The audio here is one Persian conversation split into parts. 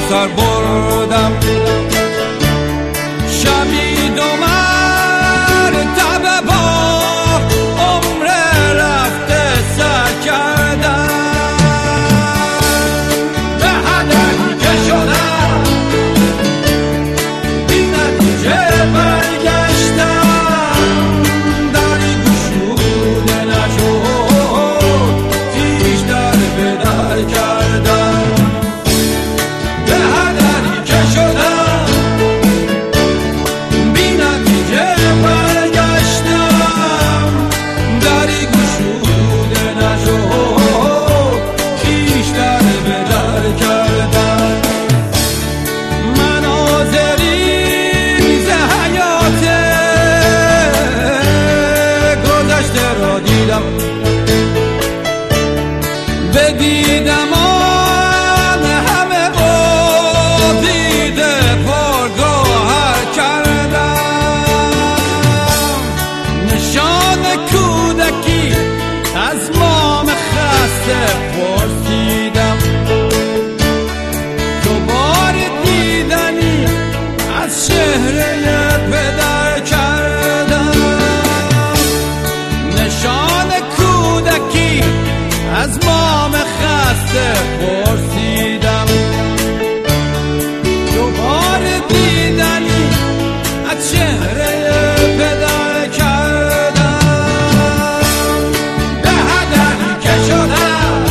سر بردم شبی دو مرتبه با عمر رفته سر کردم به هدفی که شدم بی نتیجه برگشتم دری گشوده نشد پیش در به در کردم به هدفی که شدم بی نتیجه برگشتم دری گشوده نشد پیش در به در کردم مناظری ز حیات گذشته را دیدم بدیدم آن همه با دیده پرگوهر کردم نشان کودکی از مام خسته پرسیدم دوباره دیدنی از چهره پدر کردم نشان کودکی از مام خسته پرسیدم دوباره دیدنی از چهره پدر کردم به هدفی که شدم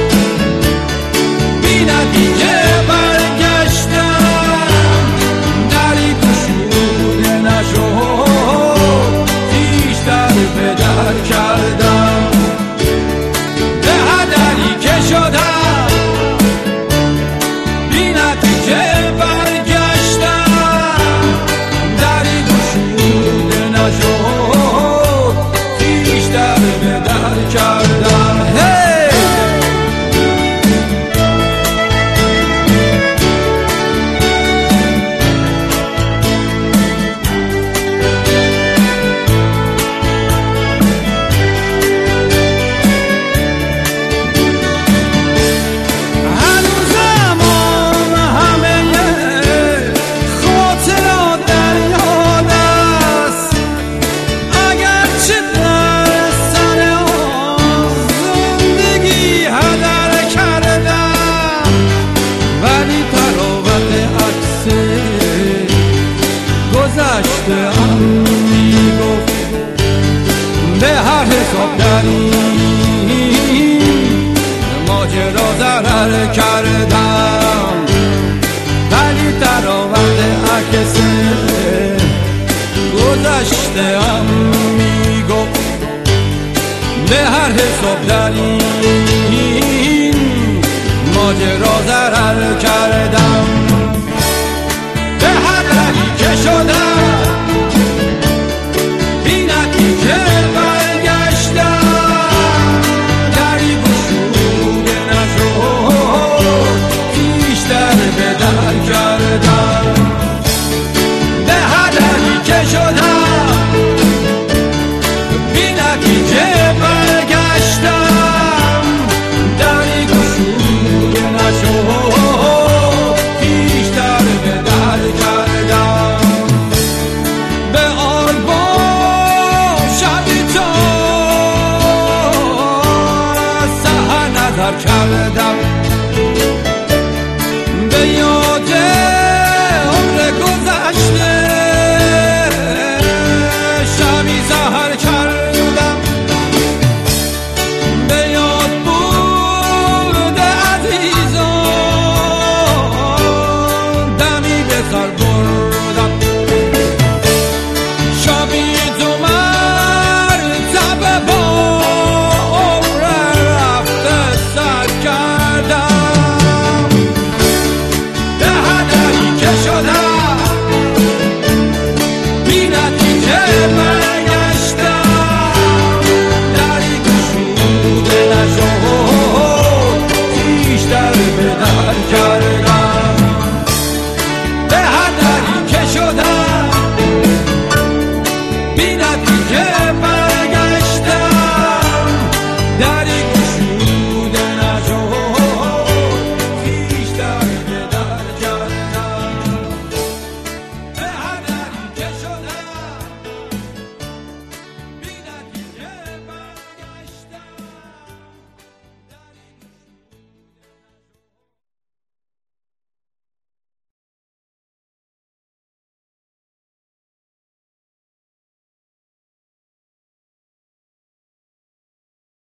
بی نتیجه برگشتم دری گشوده نشد پیش در پدر کردم به هدفی که شدم بی نتیجه برگشتم دری گشوده نشد پیش در به در کردم هنوزم آن همه خاطرات در یاد است اگرچه در سر آن زندگی هدر کردم ولی تراوت عکس گذشته ام میگفت به هر حساب در این ماجرا ضرر کردم